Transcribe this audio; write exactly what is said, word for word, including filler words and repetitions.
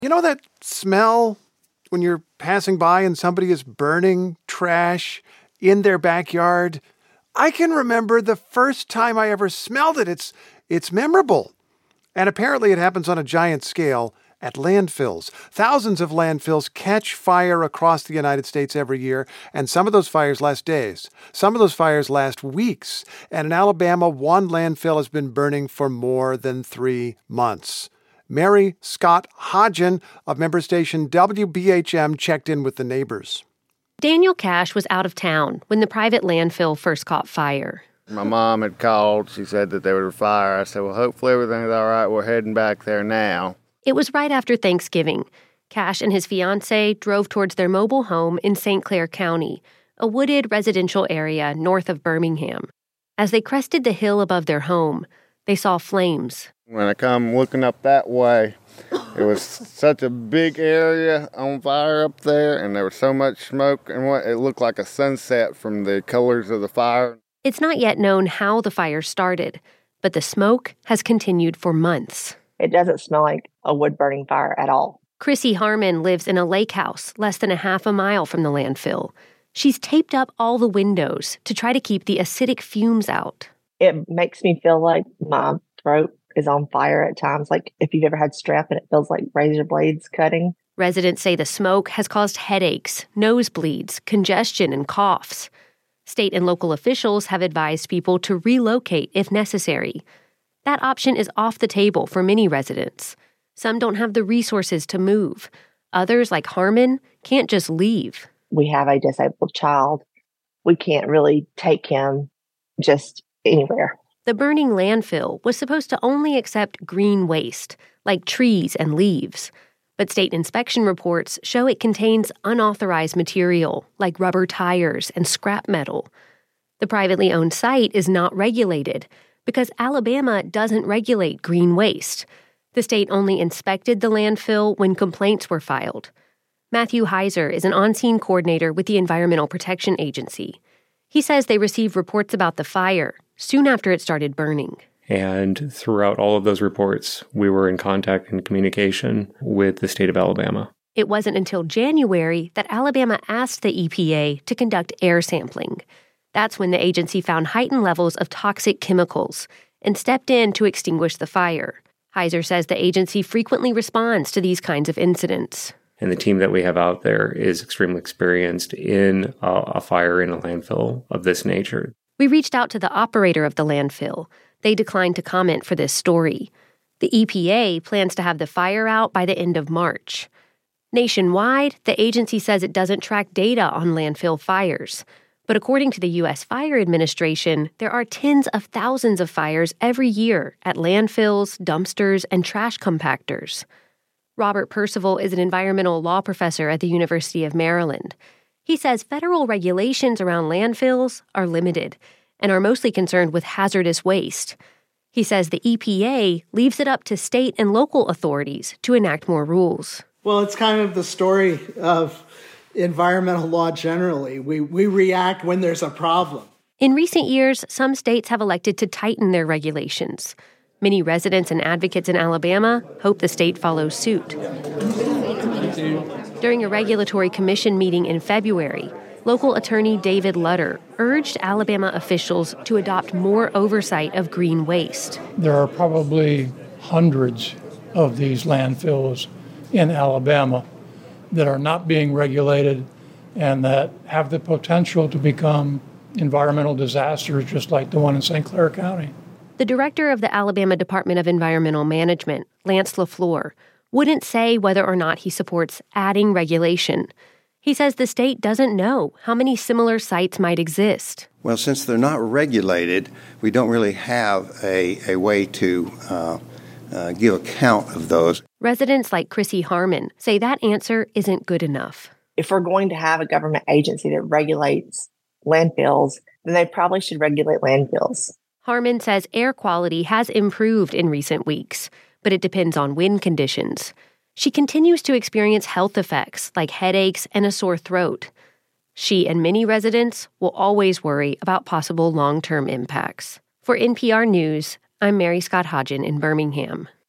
You know that smell when you're passing by and somebody is burning trash in their backyard? I can remember the first time I ever smelled it. It's it's memorable. And apparently it happens on a giant scale at landfills. Thousands of landfills catch fire across the United States every year, and some of those fires last days. Some of those fires last weeks. And in Alabama, one landfill has been burning for more than three months. Mary Scott Hodgen of member station W B H M checked in with the neighbors. Daniel Cash was out of town when the private landfill first caught fire. My mom had called. She said that there was a fire. I said, well, hopefully everything's all right. We're heading back there now. It was right after Thanksgiving. Cash and his fiancée drove towards their mobile home in Saint Clair County, a wooded residential area north of Birmingham. As they crested the hill above their home, they saw flames. When I come looking up that way, it was such a big area on fire up there, and there was so much smoke, and what it looked like a sunset from the colors of the fire. It's not yet known how the fire started, but the smoke has continued for months. It doesn't smell like a wood-burning fire at all. Chrissy Harmon lives in a lake house less than a half a mile from the landfill. She's taped up all the windows to try to keep the acidic fumes out. It makes me feel like my throat is on fire at times, like if you've ever had strep and it feels like razor blades cutting. Residents say the smoke has caused headaches, nosebleeds, congestion, and coughs. State and local officials have advised people to relocate if necessary. That option is off the table for many residents. Some don't have the resources to move. Others, like Harmon, can't just leave. We have a disabled child. We can't really take him just anywhere. The burning landfill was supposed to only accept green waste, like trees and leaves. But state inspection reports show it contains unauthorized material, like rubber tires and scrap metal. The privately owned site is not regulated because Alabama doesn't regulate green waste. The state only inspected the landfill when complaints were filed. Matthew Heiser is an on-scene coordinator with the Environmental Protection Agency. He says they received reports about the fire soon after it started burning. And throughout all of those reports, we were in contact and communication with the state of Alabama. It wasn't until January that Alabama asked the E P A to conduct air sampling. That's when the agency found heightened levels of toxic chemicals and stepped in to extinguish the fire. Heiser says the agency frequently responds to these kinds of incidents. And the team that we have out there is extremely experienced in a, a fire in a landfill of this nature. We reached out to the operator of the landfill. They declined to comment for this story. The E P A plans to have the fire out by the end of March. Nationwide, the agency says it doesn't track data on landfill fires. But according to the U S Fire Administration, there are tens of thousands of fires every year at landfills, dumpsters, and trash compactors. Robert Percival is an environmental law professor at the University of Maryland. He says federal regulations around landfills are limited and are mostly concerned with hazardous waste. He says the E P A leaves it up to state and local authorities to enact more rules. Well, it's kind of the story of environmental law generally. We, we react when there's a problem. In recent years, some states have elected to tighten their regulations. Many residents and advocates in Alabama hope the state follows suit. During a regulatory commission meeting in February, local attorney David Lutter urged Alabama officials to adopt more oversight of green waste. There are probably hundreds of these landfills in Alabama that are not being regulated and that have the potential to become environmental disasters just like the one in Saint Clair County. The director of the Alabama Department of Environmental Management, Lance LaFleur, wouldn't say whether or not he supports adding regulation. He says the state doesn't know how many similar sites might exist. Well, since they're not regulated, we don't really have a, a way to uh, uh, give account of those. Residents like Chrissy Harmon say that answer isn't good enough. If we're going to have a government agency that regulates landfills, then they probably should regulate landfills. Harmon says air quality has improved in recent weeks, but it depends on wind conditions. She continues to experience health effects like headaches and a sore throat. She and many residents will always worry about possible long-term impacts. For N P R News, I'm Mary Scott Hodgen in Birmingham.